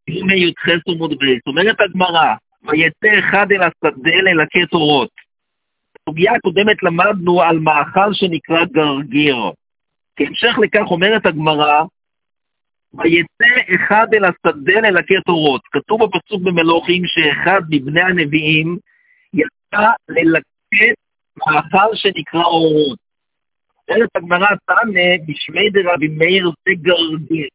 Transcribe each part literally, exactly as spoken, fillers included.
הנה י"ח עמוד ב', אומרת הגמרא, ויצא אחד אל השדה ללקט אורות. בסוגיה הקודמת למדנו על מאכל שנקרא גרגיר. כהמשך לכך אומרת הגמרא, ויצא אחד אל השדה ללקט אורות. כתוב בפסוק במלוכים שאחד מבני הנביאים יצא ללקט מאכל שנקרא אורות. אומרת הגמרא, תענה בשמי דרבי מאיר זה גרגיר.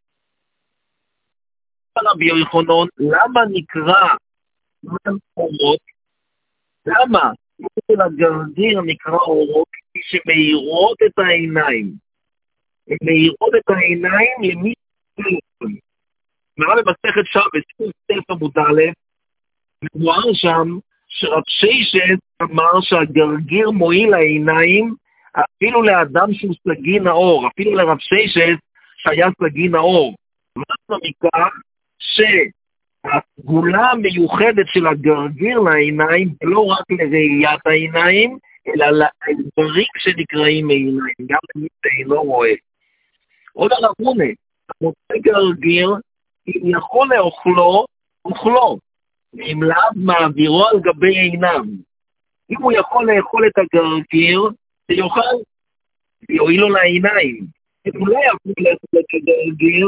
רבי יוחנן, למה נקרא אורות? למה? הגרגיר נקרא אורות שמאירות את העיניים. הן מאירות את העיניים למי שתלוי. מראה במסכת שבת, סוף עמוד א', מבואר שם שרב ששת אמר שהגרגיר מועיל לעיניים אפילו לאדם שהוא סגי נאור, אפילו לרב ששת שהיה סגי נאור. מה מכך שהסגולה המיוחדת של הגרגיר לעיניים לא רק לראיית העיניים, אלא לדברים שנקראים מעיניים, גם למי שאינו רואה. עוד הרב הונא, המוצא גרגיר, אם יכול לאוכלו, אוכלו, ואם לאו מעבירו על גבי עיניו. אם הוא יכול לאכול את הגרגיר, זה יאכל, יועיל לו לעיניים. אם הוא לא יכול לאכול את הגרגיר,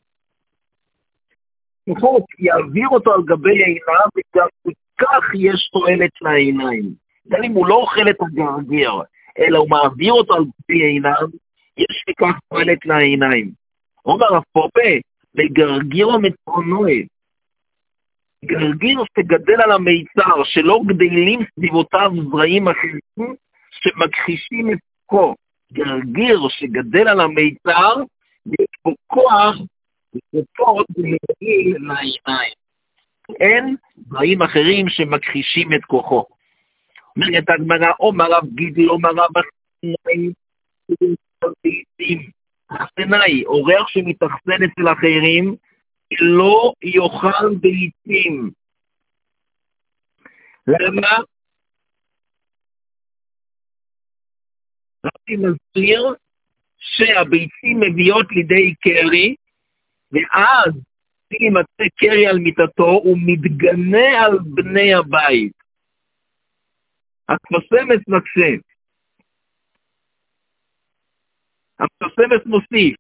לפחות יעביר אותו על גבי עיניו, וגם כך יש תועלת לעיניים. גם אם הוא לא אוכל את הגרגיר, אלא הוא מעביר אותו על גבי עיניו, יש לכך תועלת לעיניים. אומר הפופה, בגרגיר המצרנוי, גרגיר שגדל על המיצר, שלא גדלים סביבותיו זרעים אחרים, שמכחישים את כוחו. גרגיר שגדל על המיצר, יש בו כוח, ופות ומעיל לעיניים. אין דברים אחרים שמכחישים את כוחו. אומרת הגמרא, אומר רב גידל, אומר רב החסנאי, החסנאי, אורח שמתאכסן אצל אחרים, לא יאכל ביצים. למה? רבי מזכיר שהביצים מביאות לידי קרי, ואז אם ימצא קרי על מיטתו, הוא מתגנה על בני הבית. הכפסמס מקשה. הכפסמס מוסיף,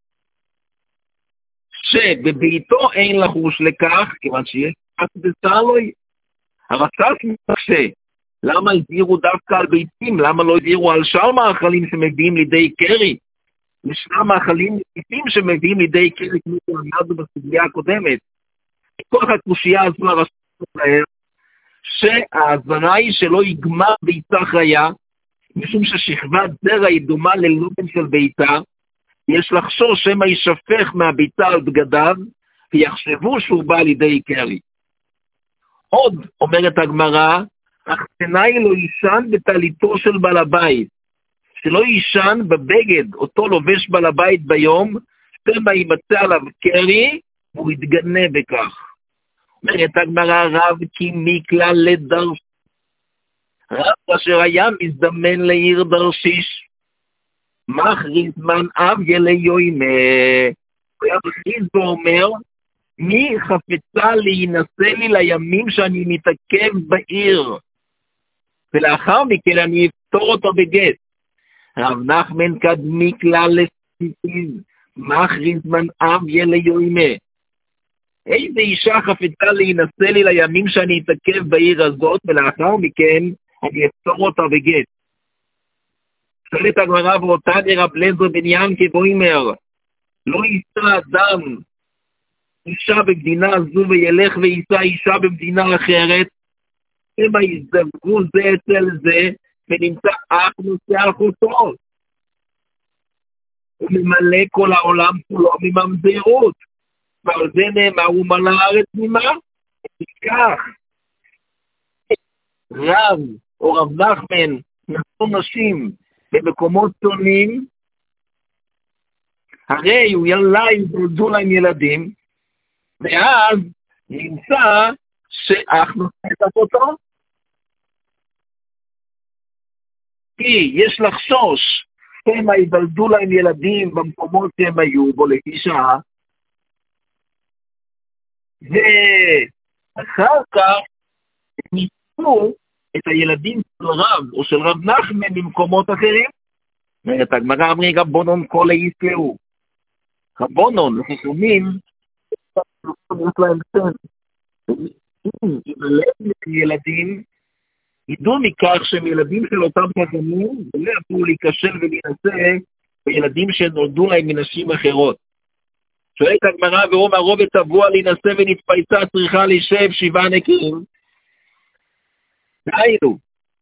שבביתו אין לחוש לכך, כיוון שיש קצת בצהלוי. הרצת מקשה. למה הזהירו דווקא על ביצים? למה לא הזהירו על שאר מאכלים שמביאים לידי קרי? ישנם מאכלים נקיפים שמביאים לידי קרי, כמו שעמדנו בסוגיה הקודמת. כוח הקושייה הזו הרשת להם, שההזרה היא שלא יגמר ביצה חיה, משום ששכבת זרע היא דומה ללובן של ביצה, יש לחשוש שמא יישפך מהביצה על בגדיו, ויחשבו שהוא בא לידי קרי. עוד, אומרת הגמרא, החסנאי לא יישן בטליתו של בעל הבית, שלא יישן בבגד אותו לובש בעל הבית ביום, שמא יימצא עליו קרי, והוא יתגנה בכך. אומרת הגמרא, רב כי מכלל לדרש, רב אשר היה מזדמן לעיר דרשיש, מכריז מן אב יליוימה, הוא היה מכריז ואומר, מי חפצה להינשא לי לימים שאני מתעכב בעיר, ולאחר מכן אני אפתור אותו בגט. רב נחמן קדמי כלל לסיטיז, מכריז מן אב יליוימה, איזה אישה חפצה להינשא לי לימים שאני אתעכב בעיר הזאת, ולאחר מכן אני אפתור אותה בגט. שואלת הגמרא ואותני רב אליעזר בן ינקה ואומר, לא יישא אדם אישה במדינה הזו וילך ויישא אישה במדינה אחרת, שמא יזדווגו זה אצל זה, ונמצא אח נושא אחותו. הוא ממלא כל העולם כולו מממזרות. ועל זה נאמר, הוא מלא הארץ ממה? כך. רב או רב נחמן נשאו נשים במקומות שונים, הרי הוא ילדה יולדו להם ילדים, ואז נמצא שאח נושא את אחותו. כי יש לחשוש שמא יוולדו להם ילדים במקומות שהם היו בו לפי שעה, ואחר כך ניסו את הילדים של רב או של רב נחמן ממקומות אחרים. אומרת הגמרא, אמרי רבונון כל היסלאו. רבונון, חכמים, יש להם סן. אם ילדים ידעו מכך שהם ילדים של אותם חכמים, ולא יכולו להיכשל ולהינשא בילדים שנולדו להם מנשים אחרות. שואלת הגמרא, ואומר רובד תבוע להינשא ונתפייסה צריכה להישב שבעה נקיים. דהיינו,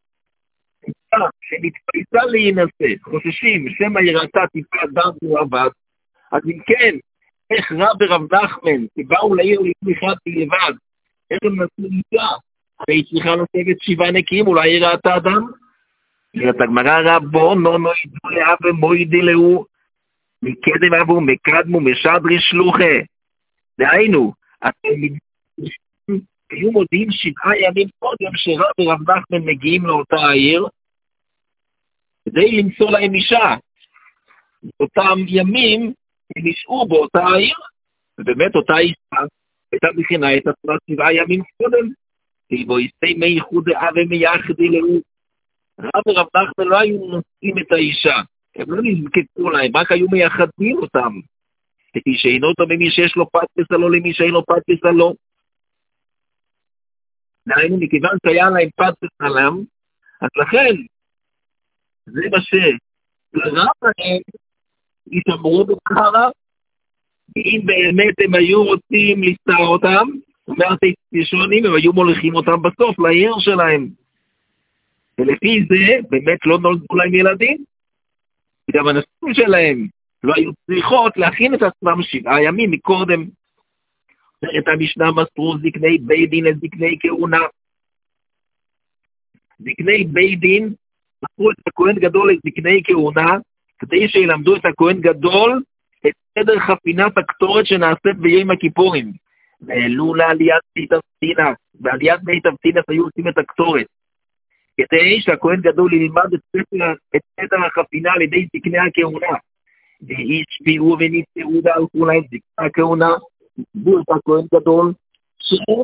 שנתפייסה להינשא, חוששים שמא יראתה טיפה דם ועבד, אז אם כן, איך רב ורב נחמן, שבאו לעיר לתמיכת בלבד, איך הם נשאו איתה? והיא צריכה לשבת שבעה נקיים, אולי היא ראתה אדם? אומרת הגמרא, רבו נונו ידוע ומוידי להו, מקדם אבו מקדמו משדרי שלוחה. דהיינו, התלמידים היו מודיעים שבעה ימים קודם שרב ורב נחמן מגיעים לאותה העיר, כדי למצוא להם אישה. אותם ימים הם נשאו באותה העיר, ובאמת אותה אישה הייתה מכינה את עצמה שבעה ימים קודם, כי בו יסי מי ייחוד אבי מייחדי להו. רב ורב נחמן לא היו נושאים את האישה, הם לא נזקקו להם, רק היו מייחדים אותם. כפי שאינו אותו ממי שיש לו פת בסלו למי שאין לו פת בסלו. דהיינו, מכיוון שהיה להם פת בסלם, אז לכן, זה מה שרב להם התאמרו בבחרה, אם באמת הם היו רוצים לסתר אותם, אומרת הישונים, הם היו מוליכים אותם בסוף לעיר שלהם. ולפי זה, באמת לא נולדו להם ילדים. וגם הנשים שלהם לא היו צריכות להכין את עצמם שבעה ימים מקודם. את המשנה מסרו זקני בית דין לזקני כהונה. זקני בית דין מסרו את הכהן גדול לזקני כהונה, כדי שילמדו את הכהן גדול את סדר חפינת הקטורת שנעשית ביום הכיפורים. והעלו לעליית בית אבטינס, בעליית בית אבטינס היו עושים את הקטורת. כדי שהכהן גדול ילמד את סדר, את סדר החפינה על ידי זקני הכהונה. והשפיעו וניצרו והלכו להם זקני הכהונה, ניצרו את הכהן גדול, שהוא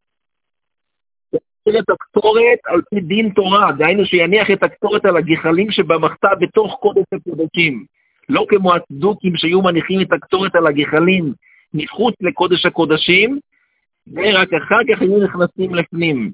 יסיר את הקטורת על פי דין תורה, דהיינו שיניח את הקטורת על הגחלים שבמחתה בתוך קודש הקודשים. לא כמו הצדוקים שהיו מניחים את הקטורת על הגחלים מחוץ לקודש הקודשים, ורק אחר כך היו נכנסים לפנים.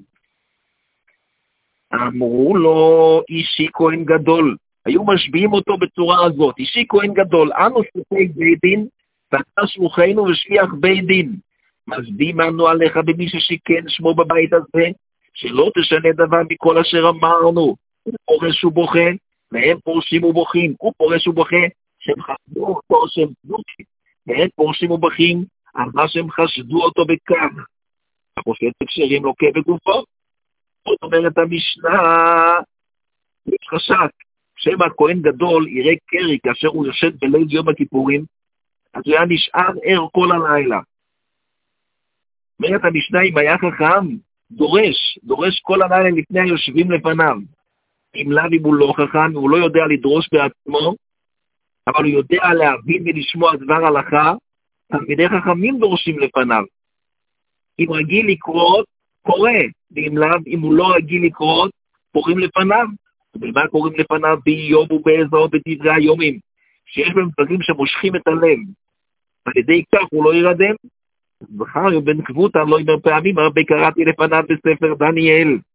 אמרו לו, אישי כהן גדול, היו משביעים אותו בצורה הזאת, אישי כהן גדול, אנו שלוחי בית דין, ואתה שלוחנו ושליח בית דין, משביעים אנו עליך במי ששיכן שמו בבית הזה, שלא תשנה דבר מכל אשר אמרנו, הוא פורש ובוכה, והם פורשים ובוכים, הוא פורש ובוכה, שהם חשדו אותו, שהם דוקים, והם פורשים ובוכים, על מה שהם חשדו אותו בכך, הפושט הקשרים לוקה בגופו. זאת אומרת המשנה, יש חשק, שמא הכהן גדול יראה קרי כאשר הוא יושד בליל יום הכיפורים, אז הוא היה נשאר ער כל הלילה. אומרת המשנה, אם היה חכם, דורש, דורש כל הלילה לפני היושבים לפניו. אם לאו אם הוא לא חכם, הוא לא יודע לדרוש בעצמו, אבל הוא יודע להבין ולשמוע דבר הלכה, תלמידי חכמים דורשים לפניו. אם רגיל לקרות, קורא, ואם לאו, אם הוא לא רגיל לקרות, קוראים לפניו. ובמה קוראים לפניו? באיוב ובעזרא בדברי היומים, שיש בהם דברים שמושכים את הלב. על ידי כך הוא לא ירדם. אז בחר בן קבוצה לא יאמר פעמים, הרבה קראתי לפניו בספר דניאל.